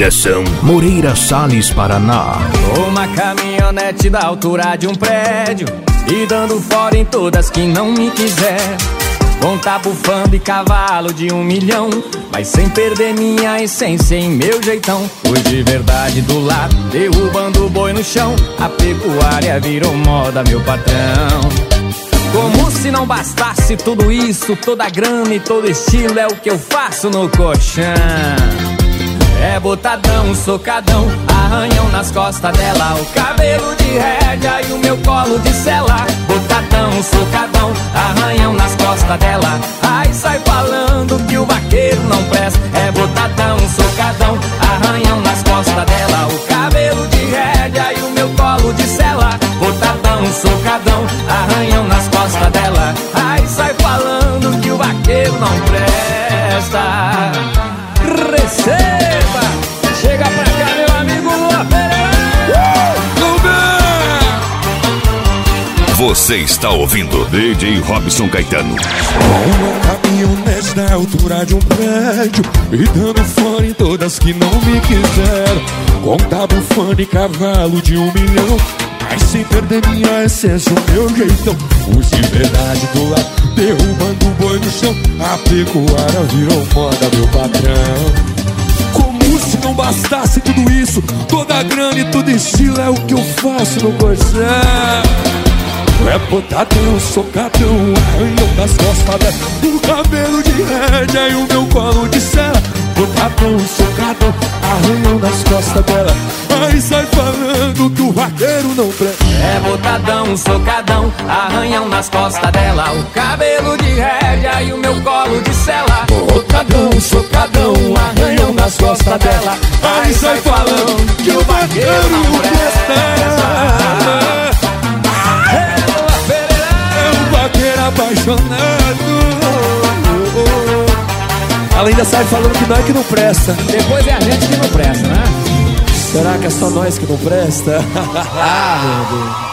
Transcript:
Direção Moreira Salles, Paraná. Uma caminhonete da altura de um prédio e dando fora em todas que não me quiser. Com tá bufando e cavalo de 1 milhão, mas sem perder minha essência em meu jeitão. Fui de verdade do lado, derrubando o boi no chão. A pecuária virou moda, meu patrão. Como se não bastasse tudo isso, toda grana e todo estilo é o que eu faço no colchão. É botadão, socadão, arranhão nas costas dela, o cabelo de rédea e o meu colo de sela. Botadão, socadão, arranhão nas costas dela. Ai, sai falando que o vaqueiro não presta. É botadão, socadão, arranhão nas costas dela, o cabelo de rédea e o meu colo de sela. Botadão, socadão, arranhão nas costas dela. Ai, sai falando que o vaqueiro não presta. Receba! Chega pra cá, meu amigo Lua Pereira! Você está ouvindo DJ Robson Caetano. Uma caminhonete na altura de um prédio e dando fora em todas que não me quiseram. Com tá bufando e cavalo de 1 milhão, mas sem perder minha essência, o meu jeitão. Os de verdade do lado, derrubando o boi no chão. A pecuária virou moda, meu patrão. Como se não bastasse tudo isso, toda a grana e todo estilo é o que eu faço no colchão. É botadão, socadão, arranhão das costas dela, o cabelo de rédea e o meu colo de sela. Botadão, socadão, arranhão nas costas dela. Aí sai falando que o vaqueiro não presta. É botadão, socadão, arranhão nas costas dela, o cabelo de rédea e o meu colo de sela. Botadão, socadão, arranhão nas costas dela. Aí sai falando que o vaqueiro não presta. Apaixonado. Ela ainda sai falando que não é que não presta. Depois é a gente que não presta, né? Será que é só nós que não presta? Ah, meu Deus.